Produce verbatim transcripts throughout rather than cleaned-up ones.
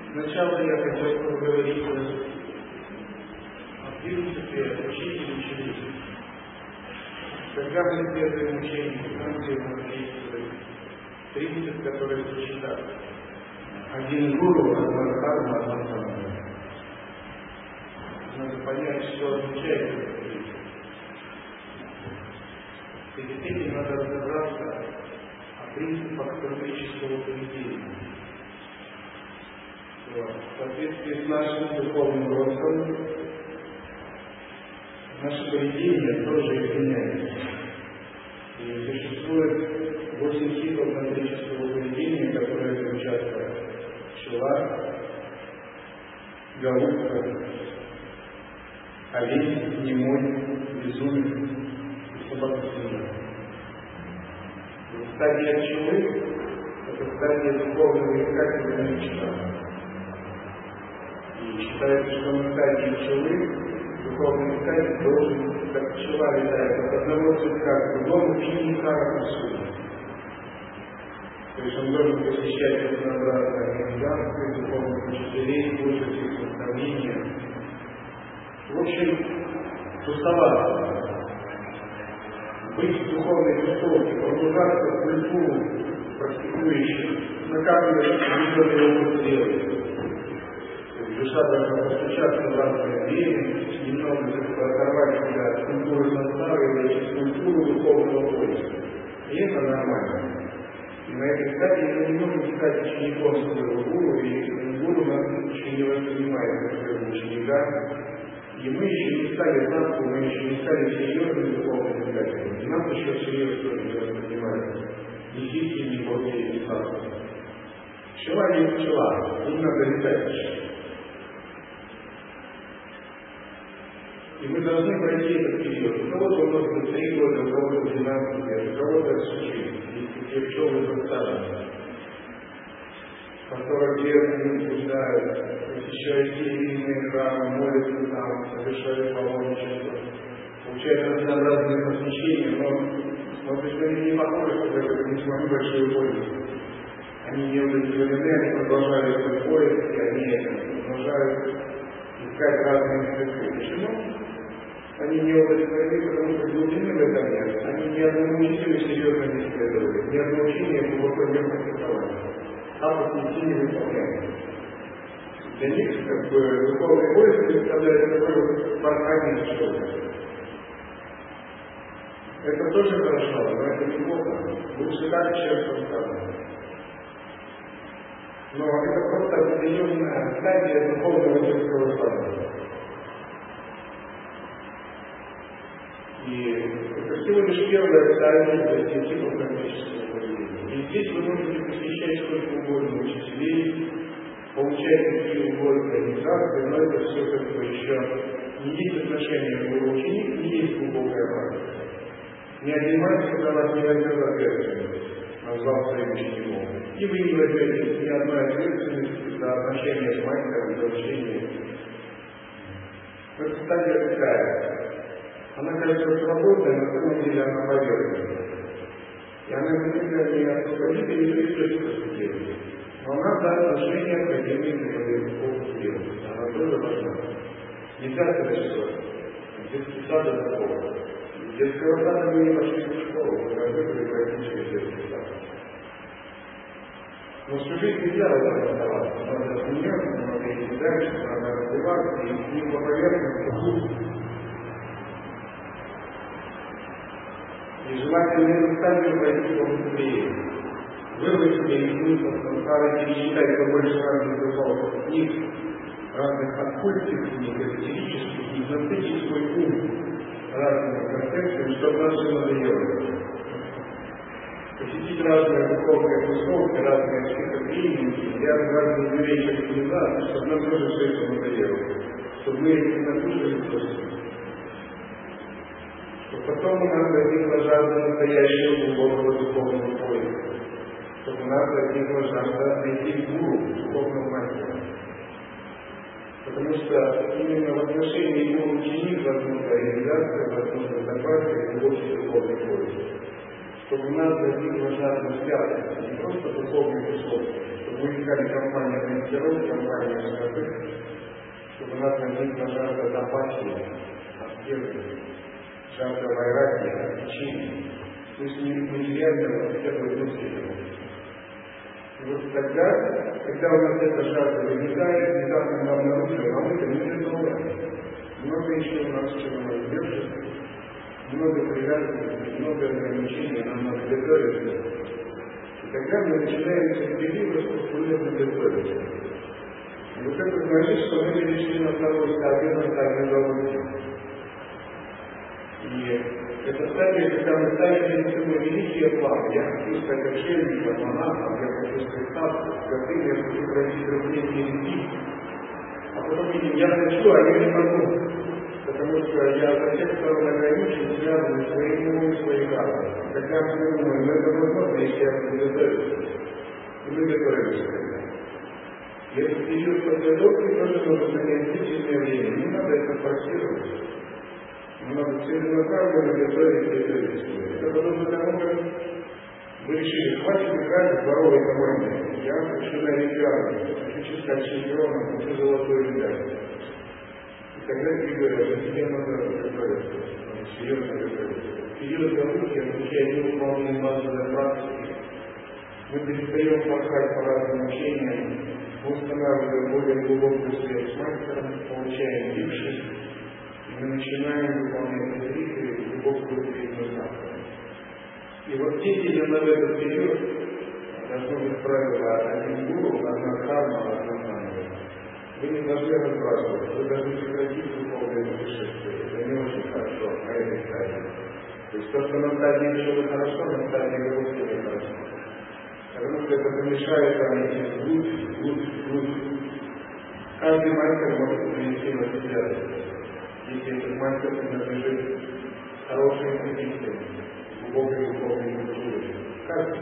Сначала я хотел поговорить о принципе учителя ученик. Когда мы исследуем учение, там, где у нас действует принцип, который звучит так: один гуру, одна дхарма, одна самадха. Надо понять, что означает этот принцип. Перед этим надо разобраться о принципах кармического поведения. В соответствии с нашим духовным ростом наше поведение тоже изменяется. И существует восемь типов тантрического поведения, которые звучат как пчела, голубка, олень, немой, безумец и собака-свинья. Стадия пчелы – это стадия духовного искателя новичка. И считается, что на стадии пчелы духовный искатель должен, как пчела летает от одного цветка к другому, и не каракусу. То есть он должен посещать разнообразные организации, духовных учителей, слушать их наставления. В общем, тусоваться, быть в духовной тусовке, погружаться в культуру практикующих, накапливать определенный опыт делать. Душа должна постучаться в разное время, немного оторвать себя от культуры сознания и войти в культуру духовного поиска. И это нормально. И на этой стадии мы не можем стать учеником своего гуру, и гуру нас еще не воспринимает как своего ученика. И мы еще не стали знатку, мы еще не стали серьезными духовными искателями. И нас еще всерьез тоже не воспринимают. Ни ситхи, ни боги, ни садху. Пчела есть пчела, им надо летать. И мы должны пройти этот период. У кого-то может быть три года, у кого-то двенадцать лет, у кого-то шесть. Есть такие пчелы застаженные. По сорок лет они блуждают, посещают стихийные храмы, молятся там, совершают паломничество, получают разнообразные посвящения, но смотришь, что они не похожи, что это не смогли большую пользу. Они не удовлетворены, они продолжают свой поиск, и они продолжают искать разные цветы. Почему? Они не удовлетворены, потому что глубины в этом нет. Они ни одному учителю серьезно не исследовали, ни одно учение глубоко не практиковали. Апос ничего не выполняет. Для них, как бы, духовный поиск представляет такой парканный человек. Это тоже хорошо, но это неплохо. Лучше так, чем спонтанно. Но это просто определенная стадия духовного детского сада. И это всего лишь первая стадия для типов кармического поведения. И здесь вы можете посещать сколько угодно учителей, получать какие угодно организации, но это все как бы еще не есть отношение гуру-ученик, не есть глубокая практика. Ни один мастер за вас не возьмет ответственность, назвал своим учеником. И вы не возьмете ни одной ответственности за отношения с мастером, за учение. Эта стадия такая. Она кажется свободной, на самом деле она поверхностная. И она никогда не освободит и не приведет к поступлению. Но она даст отношения, необходимые для опыта делать. Она тоже важна. Нельзя сказать, что детский сад это плохо. Из детского сада мы не пошли в школу, мы готовили практически детский сад. Но всю жизнь нельзя в этом оставаться. Надо смеяться, надо идти дальше, надо развиваться, и с ним по поверхности. И желательно эту стадию пройти побыстрее. Вырвать себе из смысла самсары, перечитать побольше разных духовных книг, разных оккультных книг, эзотерических книг, насытить свой ум разными концепциями, чтобы нас все надоело. Посетить разные духовные тусовки, разные психотренинги, взять разные вещи организации, чтобы нам тоже все это надоело. Чтобы мы этим накушались просто. Чтобы потом у нас возникла жажда настоящего глубокого духовного поиска. Чтобы у нас возникла жажда найти гуру, духовного мастера. Потому что именно в отношении гуру-ученик возможна реализация, возможна закваска и глубокий духовный поиск. Чтобы у нас возникла жажда святости, не просто духовной тусовки, чтобы мы искали компанию тренировок, компанию шкафы, чтобы у нас возникла жажда апатии, отверги, жажда вайраги, отвлечения. То есть не материального, а хотя бы внутреннего. И вот тогда, когда у нас эта жажда возникает, недавно мы обнаружили, а мы это не готовы. Много еще у нас чего нас держит, много привязанностей, много ограничений, нам надо готовиться. И тогда мы начинаем терпеливо, скрупулезно готовиться. И вот это значит, что мы перешли на вторую стадию, на стадию удовольствия. И это стадия, когда мы ставим перед собой великие планы. Я хочу стать отшельником, монахом, я хочу стать статусом, святым, я хочу пройти труднее реки. А потом видим, я хочу, а я не могу. Потому что я за всех сторон ограничен, связан своим умом и своей разумом. Тогда мы думаем, но это возможно, если я буду готовиться. И мы готовимся тогда. И этот период подготовки тоже нужно занять длительное время. Не надо это форсировать. Но надо целенаправленно готовить и готовить. Это подобно тому, как вы решили, хватит играть в дворовой команде. Я хочу на Олимпиаду, хочу стать чемпионом, хочу золотой медаль. И тогда тебе говорят, что тебе надо готовиться, надо серьезно готовиться. Период науки означает невыполнение базовой практики. Мы перестаем порхать по разным учениям, мы устанавливаем более глубокую связь с мастером, получаем липши, и мы начинаем выполнять ретриты и глубокую среднюю завтра. И вот действительно в этот период должно быть правило один гуру, одна карма, одна санга. Вы не должны разбрасывать, вы должны прекратить духовное путешествие. Это не очень хорошо на этой стадии. То есть то, что на стадии чего хорошо, на стадии вовсе не хорошо. Потому что это помешает вам идти вглубь, вглубь, вглубь. Каждый мастер может привести вас в святость, если этот мастер принадлежит хорошей традиции, глубокой духовной культуре. Каждый.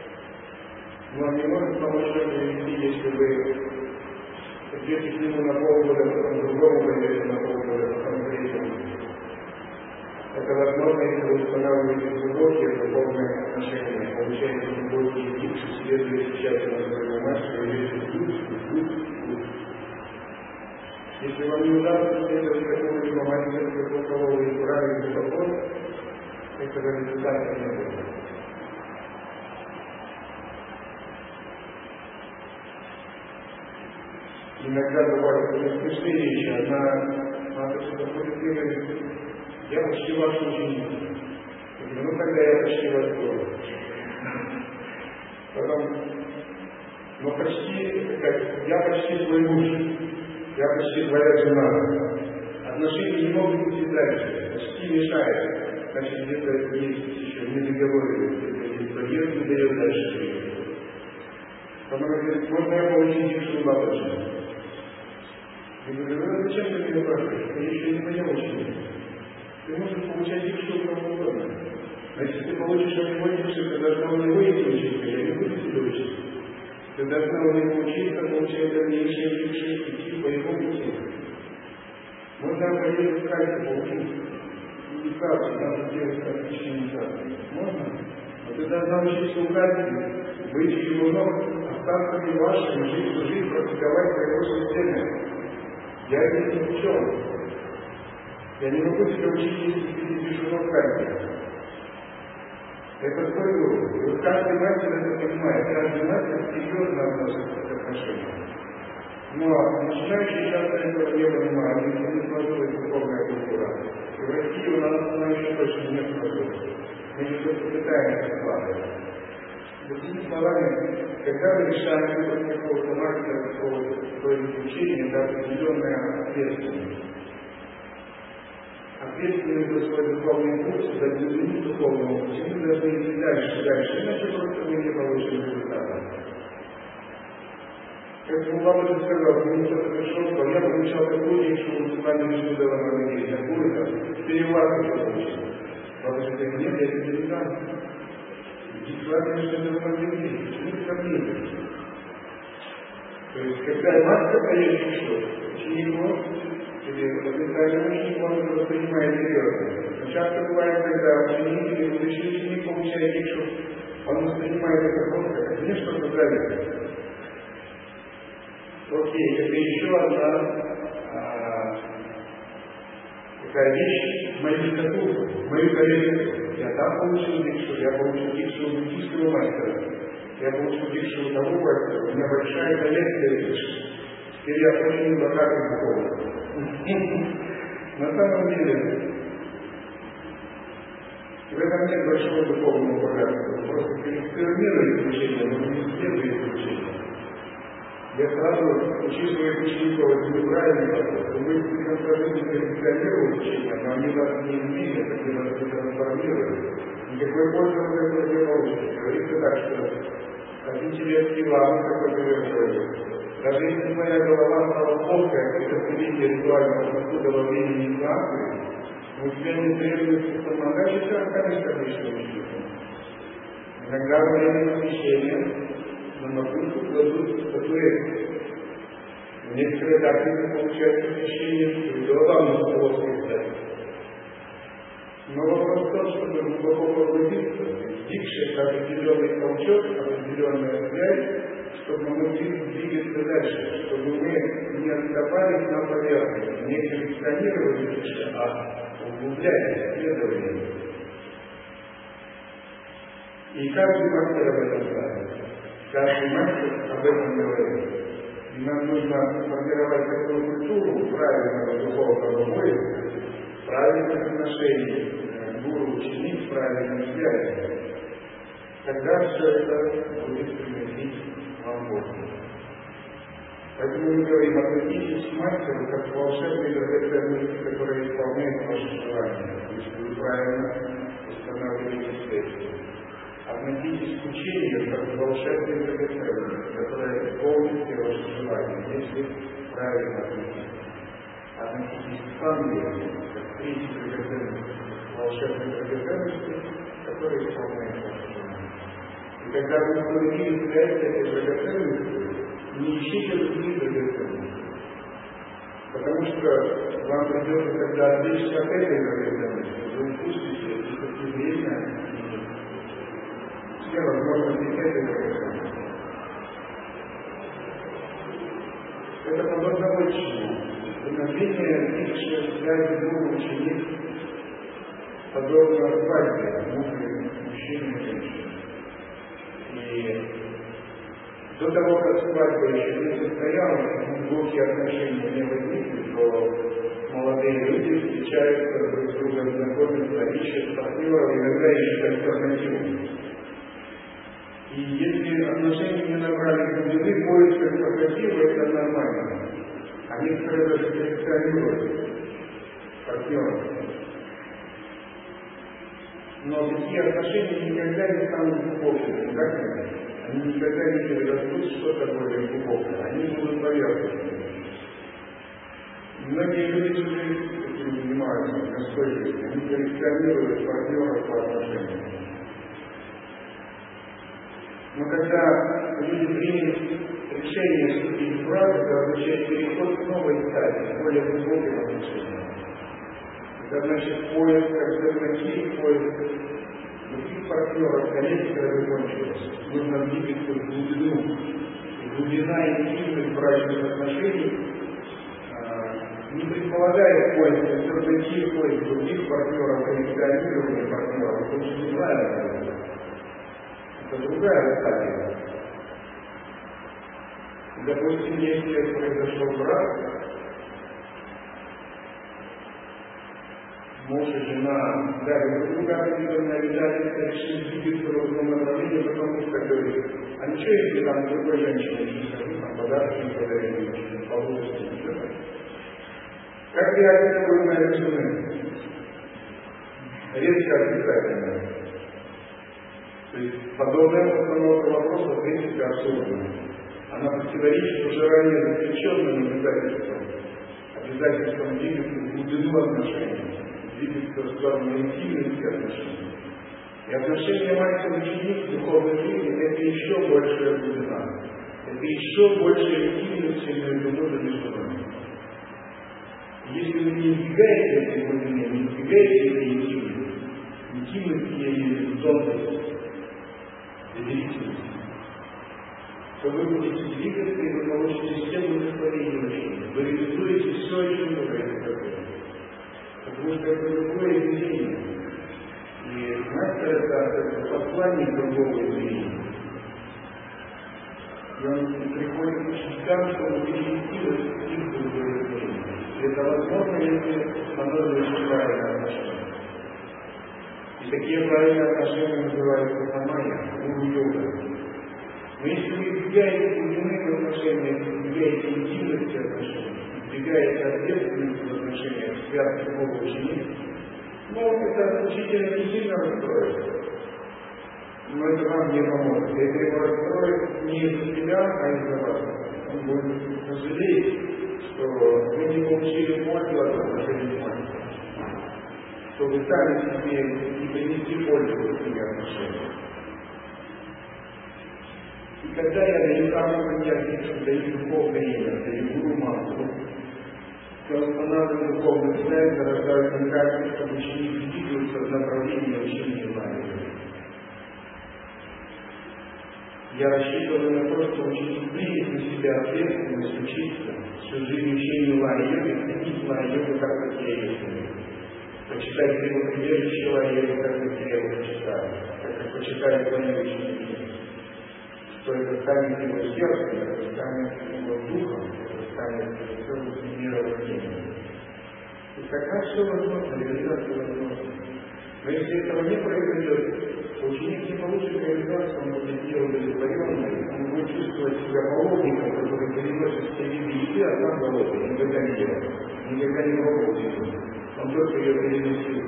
Но он не может помочь вам привести, если вы придете к нему на полгода, потом другому пойдете на полгода, потом третьему. Это возможно, если вы устанавливаете глубокие духовные отношения, получаете глубокие дикши, следуете тщательно своему мастеру, идете вглубь, вглубь, вглубь. Если вам не удастся следовать какому-либо мастеру, кого вы избрали глубоко, этого результата не будет. Иногда бывают очень смешные вещи. Одна матушка подходит и говорит, я почти ваш ученик. Я говорю, ну тогда я почти ваш друг. Потом, ну почти, как, я почти твой муж, я почти твоя жена. Отношения не могут быть и дальше, почти мешает. Значит, где-то есть еще недоговоренность, где-то есть барьер, не дает дальше двигаться. Потом говорит, можно я получить дикшу бабочку? Я говорю, ну зачем ты меня спрашиваешь? Ты еще не моя ученица. Ты можешь получать дикшу у кого угодно. Но если ты получишь от него дикшу, ты должна у него идти учиться, я не буду тебя учить. Ты должна у него учиться, получать дальнейшие дикши, идти по его пути. Можно обратиться в кайфе, поучиться. Медитацию, надо делать отличные медитации. Можно? Но ты должна учиться у кайфе, быть у его ног, остаться не вашим, жить всю жизнь, практиковать своего системы. Я здесь ни в чем. Я не могу тебя учить, если ты не пишу в кайфе. Это твой гуру. И вот каждый мастер это понимает, каждый мастер серьезно относится к отношениям. Но начинающие часто этого не понимают, если не сложилась духовная культура. И в России у нас она еще точно не сложилась. Мы еще пытаемся складывать. Другими словами, когда мы решаем выбрать какого-то мастера, какого-то изучения, это определенная ответственность. Ответственность за свой духовный путь, за глубину духовного пути, мы должны идти дальше, дальше, иначе просто мы не получим результата. Поэтому Бабаджи сказал, что кто-то пришел, сказал, я получал такую вещь, что вы с вами решили дала нам идею, такую это, переварку что получил. Бабаджи говорит, нет, я тебе не дам. Иди с вами, что это вам идея, почему ты ко мне идешь? То есть, когда мастер дает еще, ученику, или потенциальный ученик, он это воспринимает серьезно. Но часто бывает, когда ученик или будущий ученик получает дикшу, он воспринимает это просто, как мне что-то дали. Окей, это еще одна а, такая вещь в мою литературу, в мою коллекцию. Я там получил дикшу, я получил дикшу у буддийского мастера, я получил дикшу у того мастера, у меня большая коллекция дикшу. Теперь я очень богатый духовный. На самом деле, в этом нет большого духовного богатства. Вы просто коллекционируете учение, но не исследуете учение. Я сразу учу своих учеников, это неправильно, что вы до конца жизни коллекционируете учение, но они вас не изменят, они вас не трансформируют. Никакой пользы от этого не получите. Говорится так, что от интеллекта вам какой-то говорит. Даже если моя голова стала плоская, после приведения ритуального сосуда во время инициации, у тебя не требуется самоотдача, все останешься обычным учеником. Иногда во время посвящения на макушку кладут статуэтки. Некоторые так и получают посвящение, что голова может плоская стать. Но вопрос в том, чтобы глубоко погрузиться, дикша это определенный толчок, определенная связь, чтобы мы могли двигаться дальше, чтобы мы не отступались на поверхность, не коллекционировали дикша, а углубляли исследования. И каждый мастер об этом знает. Каждый мастер об этом говорит. И нам нужно формировать такую культуру правильного духовного боя, правильных отношений, гуру-ученик, правильной связи. Тогда все это будет приносить вам Бога. Поэтому мы говорим, относитесь к мастеру как к волшебной драгоценности, которая исполняет ваши желания, если вы правильно устанавливаете связь. Относитесь к учению как к волшебной драгоценности, которая исполнит все ваши желания, если правильно относитесь. Относитесь к Ангелу как к третьей драгоценности, волшебной драгоценности, которая исполняет ваши желания. И когда вы установили связь с этой драгоценностью, не ищите другие драгоценности. Потому что вам придется тогда отвлечься от этой драгоценности, вы упустите и такие время все возможности этой драгоценности. Это подобно отчиму. Становление личной связи друг-ученик подобно свадьбе мужа, мужчины и женщины. И до того, как свадьба еще не состоялась, глубокие отношения не возникли, то молодые люди встречаются друг с другом, знакомятся, ищут партнеров, иногда ищут альтернативу. И если отношения не набрали глубины, поиск альтернативы – это нормально. А некоторые даже коллекционируют партнеров. Но такие отношения никогда не станут глубокими, так ли? Они никогда не перерастут что-то более глубокое. Они будут поверхностными. Многие люди этим занимаются в мирской жизни. Они коллекционируют партнеров по отношениям. Но когда люди приняли решение вступить в брак, это означает переход к новой стадии, к более глубоким отношениям. Это значит поиск альтернатив, поиск других партнеров, коллекция закончилась. Нужно двигаться в глубину. И глубина интимных брачных отношений э, не предполагает поиск альтернатив, поиск других партнеров, коллекционирования партнеров. Это очень неправильно. Это другая стадия. Допустим, если произошел брак, муж и жена дали друг другу определенные обязательства, решили двигаться в одном направлении, потому что говорит, а ничего, если там другой женщине не скажу, там подарки не подарили, получится ничего. Как реакция будет на это жены? Резко отрицательная. То есть подобная постановка вопроса в принципе абсурдна. Она противоречит уже ранее заключенным обязательствам. Обязательствам двигаться в глубину отношений, двигаться в сторону интимности отношений. И отношения мастер-ученик в духовной жизни – это еще большая глубина. Это еще большая интимность, чем между мужем и женой. Если вы не избегаете этой глубины, не избегаете этой интимности, интимности я имею в виду тонкость, доверительность, то вы будете двигаться, и вы получите все это другое измерение. И мастер это посланник другого измерения. И он приходит к ученикам, чтобы перевести их в другое измерение. И это возможно, если оно разрешит правильное отношение. И такие правильные отношения называются самая, гуру-йога. Но если вы избегаете глубины в отношениях, избегаете интимности отношений, избегаете ответственности в отношениях, связки Бога ученик, ну, это учителя не сильно расстроится. Но это вам не поможет. Это его расстроит не из-за себя, а из-за вас. Он будет сожалеть, что вы не получили пользу от отношений мастера. Что вы сами себе не принесли пользу от этих отношений. И когда я даю кому-то диагноз, даю духовное имя, даю гуру мантру, то устанавливаю духовную связь, зарождаю контакты, чтобы ученик двигался в направлении учения знания. Я рассчитываю на то, что ученик примет на себя ответственность учиться всю жизнь учению лай-йоги, ценить лай-йогу, как как я ее ценю. Почитать его прибежище лай-йоги, как как я его почитаю, как как почитают мои ученики. Что это станет его сердцем, это станет его духом, это станет целым мировоззрением. И тогда все возможно, реализация возможна. Но если этого не произойдет, ученик не получит реализацию, он будет неудовлетворенный, он будет чувствовать себя паломником, который переносит все виды еды, а сам голодный, никогда не ел, никогда не пробовал еду. Он только ее переносил.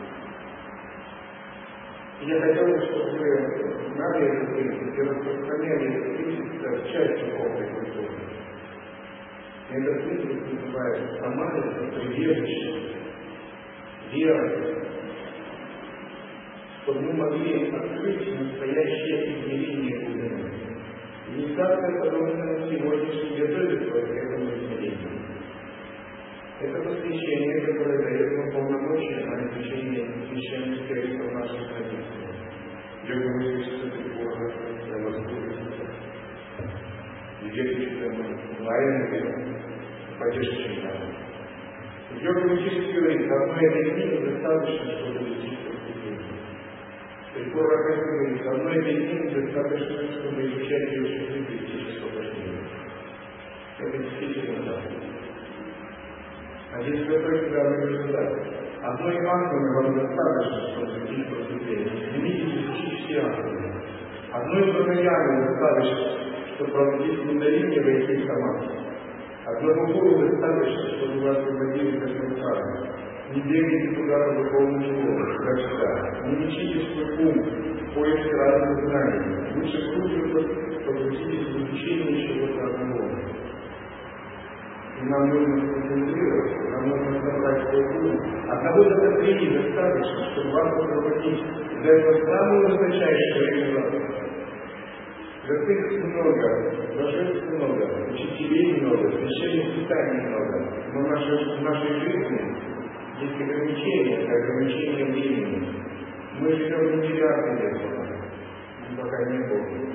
Я хотел бы, чтобы вы знали этот принцип и распространяли этот принцип как часть духовной культуры. И этот принцип называется самая прибежище, вера, чтобы мы могли открыть настоящее измерение глубины. Медитация подобная сегодняшней готовится к этому измерению. Это посвящение, которое дает нам полномочия на изучение священных текстов нашей традиции. Йога высвечится прибора, я воздуховится. Вегеточка мы лайны, поддержки надо. Йога учитель говорит, одной этой книги достаточно, чтобы достичь просветления. Прибор Рахаси говорит, одной этой книги достаточно, чтобы изучать ее часы достичь освобождения. Это действительно так. А здесь Святой всегда говорит, да, одной ангелы вам достаточно, чтобы достичь просветления. Стремитесь изучить все ангелы. Одной пранаяны достаточно, чтобы проводить кундалини, войти в самадхи. Одного гуру достаточно, чтобы вас освободили от самсары. Не бегайте туда по духовному живому, как всегда. Не лечите свой ум в поиске разных знаний. Лучше кружится, погрузитесь в изучение чего-то одного. И нам нужно сконцентрироваться, нам нужно собрать свой ум. Одного докопления достаточно, чтобы вас освободить. За это самую высочайшую реализацию. Святых много, блаженств много, учителей много, священных писаний много. Но в нашей, в нашей жизни есть ограничения, это ограничения времени. Мы живем не миллиарды лет, пока не Бог.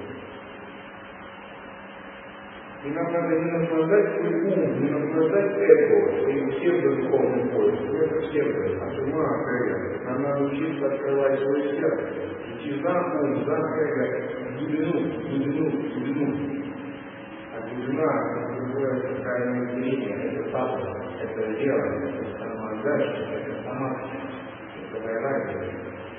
И нам надо не наслаждать свой ум, не наслаждать эго, своим псевдодуховным поиском. Это псевдо, от ума, от эго. Нам надо учиться открывать свое сердце. Идти за ум, за эго, глубину, глубину, глубину. А глубина, это называется правильное зрение, это папа, это вера, это самоотдача, это самадхи, это вайраги.